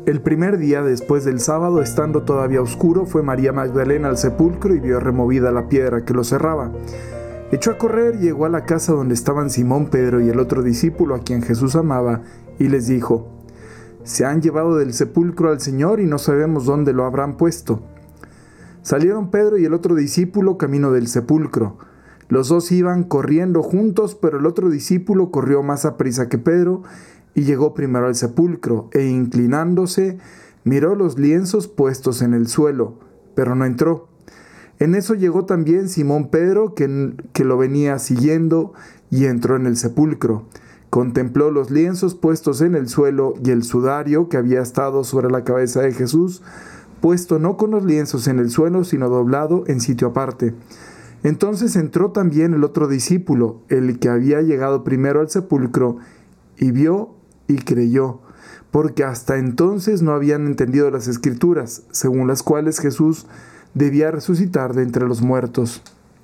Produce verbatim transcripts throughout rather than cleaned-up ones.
El primer día después del sábado, estando todavía oscuro, fue María Magdalena al sepulcro y vio removida la piedra que lo cerraba. Echó a correr y llegó a la casa donde estaban Simón Pedro y el otro discípulo a quien Jesús amaba, y les dijo: «Se han llevado del sepulcro al Señor y no sabemos dónde lo habrán puesto». Salieron Pedro y el otro discípulo camino del sepulcro. Los dos iban corriendo juntos, pero el otro discípulo corrió más aprisa que Pedro y llegó primero al sepulcro, e inclinándose, miró los lienzos puestos en el suelo, pero no entró. En eso llegó también Simón Pedro, que, que lo venía siguiendo, y entró en el sepulcro. Contempló los lienzos puestos en el suelo y el sudario que había estado sobre la cabeza de Jesús, puesto no con los lienzos en el suelo, sino doblado en sitio aparte. Entonces entró también el otro discípulo, el que había llegado primero al sepulcro, y vio y creyó, porque hasta entonces no habían entendido las Escrituras, según las cuales Jesús debía resucitar de entre los muertos.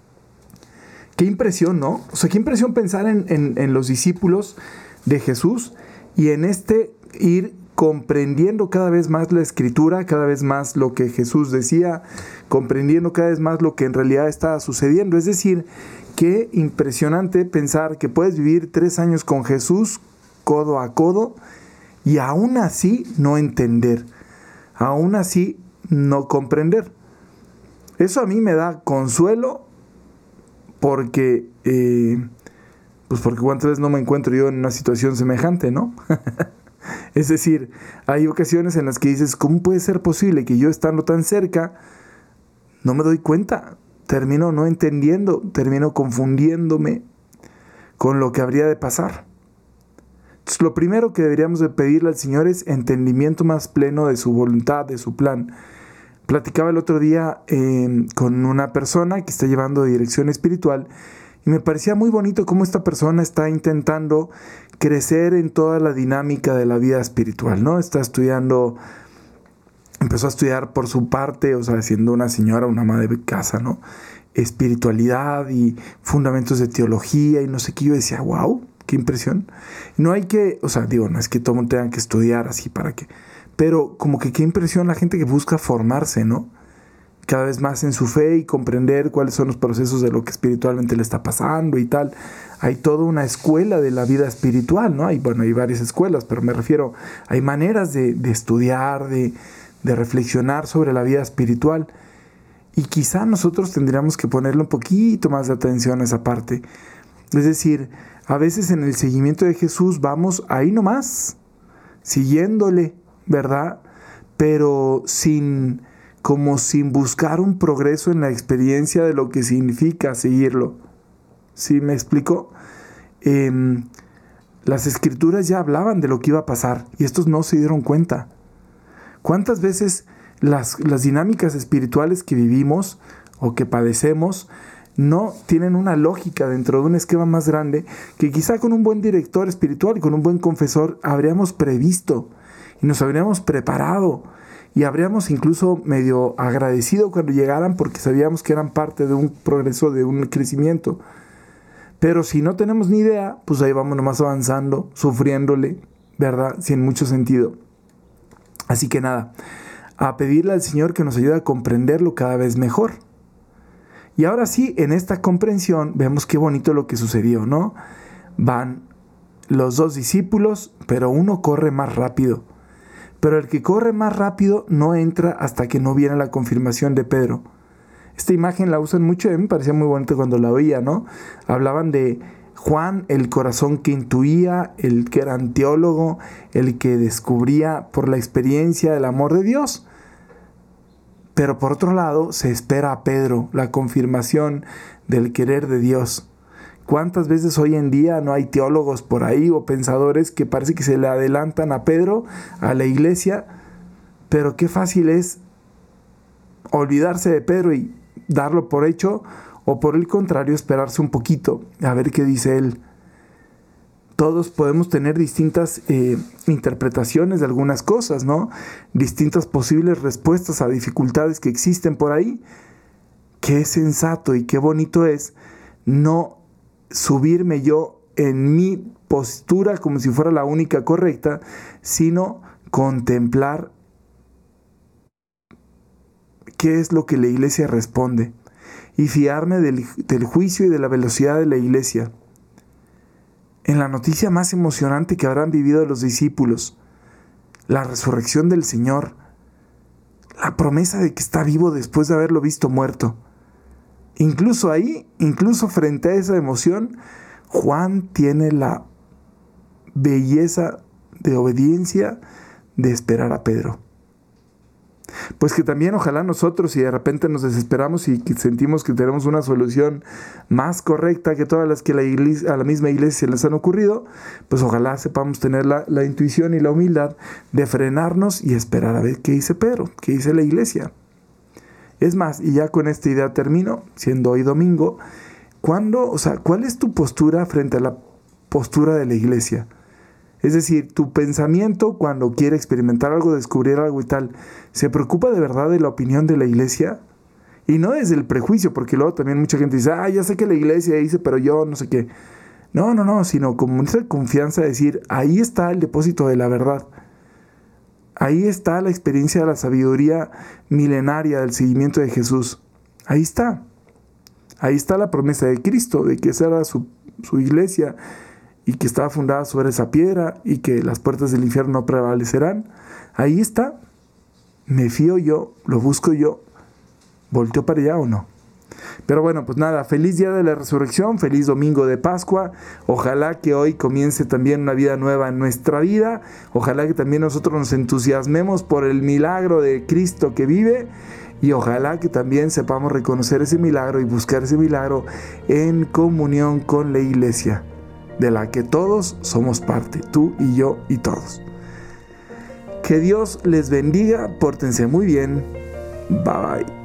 Qué impresión, ¿no? O sea, qué impresión pensar en, en, en los discípulos de Jesús y en este ir comprendiendo cada vez más la Escritura, cada vez más lo que Jesús decía, comprendiendo cada vez más lo que en realidad estaba sucediendo. Es decir, qué impresionante pensar que puedes vivir tres años con Jesús codo a codo y aún así no entender, aún así no comprender. Eso a mí me da consuelo porque, eh, pues porque cuántas veces no me encuentro yo en una situación semejante, ¿no? Es decir, hay ocasiones en las que dices, ¿cómo puede ser posible que yo estando tan cerca no me doy cuenta? Termino no entendiendo, termino confundiéndome con lo que habría de pasar. Entonces, lo primero que deberíamos de pedirle al Señor es entendimiento más pleno de su voluntad, de su plan. Platicaba el otro día eh, con una persona que está llevando dirección espiritual y me parecía muy bonito cómo esta persona está intentando crecer en toda la dinámica de la vida espiritual, ¿no? Está estudiando, empezó a estudiar por su parte, o sea, siendo una señora, una ama de casa, ¿no? Espiritualidad y fundamentos de teología y no sé qué. Yo decía, wow, qué impresión. No hay que, o sea, digo, no es que todo el mundo tenga que estudiar así para que, pero como que qué impresión la gente que busca formarse, ¿no? Cada vez más en su fe y comprender cuáles son los procesos de lo que espiritualmente le está pasando y tal. Hay toda una escuela de la vida espiritual, ¿no? Hay, bueno, hay varias escuelas, pero me refiero, hay maneras de, de estudiar, de, de reflexionar sobre la vida espiritual. Y quizá nosotros tendríamos que ponerle un poquito más de atención a esa parte. Es decir, a veces en el seguimiento de Jesús vamos ahí nomás, siguiéndole, ¿verdad? Pero sin, como sin buscar un progreso en la experiencia de lo que significa seguirlo. ¿Sí me explico? Eh, las Escrituras ya hablaban de lo que iba a pasar y estos no se dieron cuenta. ¿Cuántas veces las, las dinámicas espirituales que vivimos o que padecemos no tienen una lógica dentro de un esquema más grande que quizá con un buen director espiritual y con un buen confesor habríamos previsto y nos habríamos preparado y habríamos incluso medio agradecido cuando llegaran porque sabíamos que eran parte de un progreso, de un crecimiento? Pero si no tenemos ni idea, pues ahí vamos nomás avanzando, sufriéndole, ¿verdad? Sin mucho sentido. Así que nada, a pedirle al Señor que nos ayude a comprenderlo cada vez mejor. Y ahora sí, en esta comprensión vemos qué bonito lo que sucedió, ¿no? Van los dos discípulos, pero uno corre más rápido. Pero el que corre más rápido no entra hasta que no viene la confirmación de Pedro. Esta imagen la usan mucho, a mí me parecía muy bonita cuando la oía, ¿no? Hablaban de Juan, el corazón que intuía, el que era teólogo, el que descubría por la experiencia el amor de Dios. Pero por otro lado, se espera a Pedro, la confirmación del querer de Dios. ¿Cuántas veces hoy en día no hay teólogos por ahí o pensadores que parece que se le adelantan a Pedro, a la iglesia? Pero qué fácil es olvidarse de Pedro y darlo por hecho, o por el contrario, esperarse un poquito a ver qué dice él. Todos podemos tener distintas eh, interpretaciones de algunas cosas, ¿no? Distintas posibles respuestas a dificultades que existen por ahí. Qué sensato y qué bonito es no subirme yo en mi postura como si fuera la única correcta, sino contemplar qué es lo que la iglesia responde y fiarme del, del juicio y de la velocidad de la iglesia. En la noticia más emocionante que habrán vivido los discípulos, la resurrección del Señor, la promesa de que está vivo después de haberlo visto muerto. Incluso ahí, incluso frente a esa emoción, Juan tiene la belleza de obediencia de esperar a Pedro. Pues que también ojalá nosotros, si de repente nos desesperamos y sentimos que tenemos una solución más correcta que todas las que la iglesia, a la misma iglesia les han ocurrido, pues ojalá sepamos tener la, la intuición y la humildad de frenarnos y esperar a ver qué dice Pedro, qué dice la iglesia. Es más, y ya con esta idea termino, siendo hoy domingo, ¿cuándo, o sea, ¿cuál es tu postura frente a la postura de la iglesia? Es decir, tu pensamiento cuando quiere experimentar algo, descubrir algo y tal, ¿se preocupa de verdad de la opinión de la iglesia? Y no desde el prejuicio, porque luego también mucha gente dice, ah, ya sé que la iglesia dice, pero yo no sé qué. No, no, no, sino con mucha confianza de decir, ahí está el depósito de la verdad. Ahí está la experiencia de la sabiduría milenaria del seguimiento de Jesús. Ahí está. Ahí está la promesa de Cristo, de que esa era su, su iglesia, y que estaba fundada sobre esa piedra y que las puertas del infierno no prevalecerán. Ahí está. Me fío yo, lo busco yo. ¿Volteo para allá o no? Pero bueno, pues nada, feliz día de la resurrección, feliz domingo de Pascua. Ojalá que hoy comience también una vida nueva en nuestra vida. Ojalá que también nosotros nos entusiasmemos por el milagro de Cristo que vive. Y ojalá que también sepamos reconocer ese milagro y buscar ese milagro en comunión con la iglesia, de la que todos somos parte, tú y yo y todos. Que Dios les bendiga, pórtense muy bien, bye bye.